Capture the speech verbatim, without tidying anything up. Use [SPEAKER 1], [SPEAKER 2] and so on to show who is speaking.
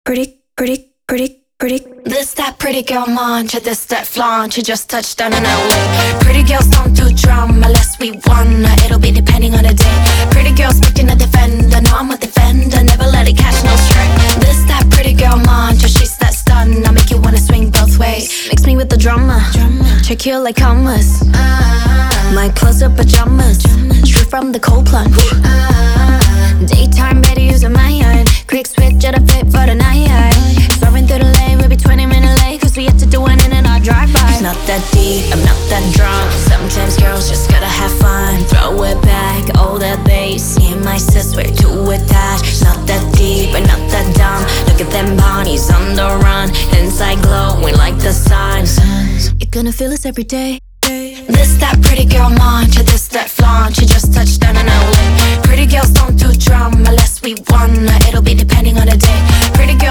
[SPEAKER 1] pretty, pretty, pretty, pretty. This that pretty girl mantra, this that flaunt. You just touched down in L A. Pretty girls don't do drama unless we wanna. It'll be depending on the day. Pretty girls picking a defender. No, I'm a defender, never let it catch no stray. This that pretty girl mantra, she's that stun. I make you wanna swing both ways. Mix me with the drama, check you like commas. My clothes are pajamas, straight from the cold plunge. Daytime better using my iron. Quick switch at a fit for the night. Soaring through the lane, we'll be twenty minutes late, cause we have to do it in and our drive-by. It's not that deep, I'm not that drunk. Sometimes girls just gotta have fun. Throw it back, all that bass. Me and my sis, we're too attached. Not that deep, but not that dumb. Look at them bodies on the run. Inside glowing like the sun. You're gonna feel this every day. This that pretty girl mantra, this that flaunt. You just touched down in L A. Pretty girls don't do drama unless we wanna. It'll be depending on the day. Pretty